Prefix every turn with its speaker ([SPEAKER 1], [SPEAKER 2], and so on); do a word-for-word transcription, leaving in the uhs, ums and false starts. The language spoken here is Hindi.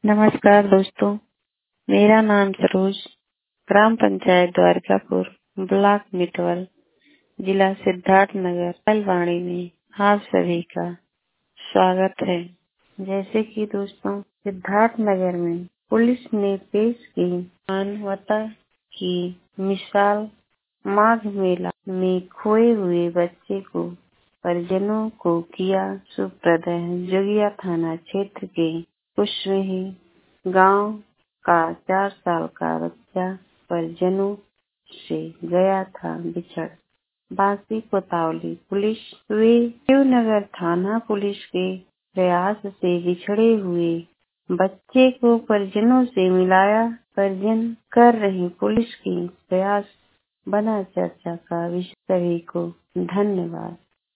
[SPEAKER 1] नमस्कार दोस्तों, मेरा नाम सरोज, ग्राम पंचायत द्वारकापुर, ब्लॉक मितवल, जिला सिद्धार्थनगर, कलवाणी में आप सभी का स्वागत है। जैसे कि दोस्तों, सिद्धार्थनगर में पुलिस ने पेश की मानवता की मिसाल। माघ मेला में खोए हुए बच्चे को परिजनों को किया सुपुर्द। जोगिया थाना क्षेत्र के कुशवेही गांव का चार साल का बच्चा परिजनों से गया था बिछड़। बांसी कोतवाली पुलिस वे शिवनगर थाना पुलिस के प्रयास से बिछड़े हुए बच्चे को परिजनों से मिलाया। परिजन कर रही पुलिस की प्रयास बना चर्चा का विषय। सभी को धन्यवाद।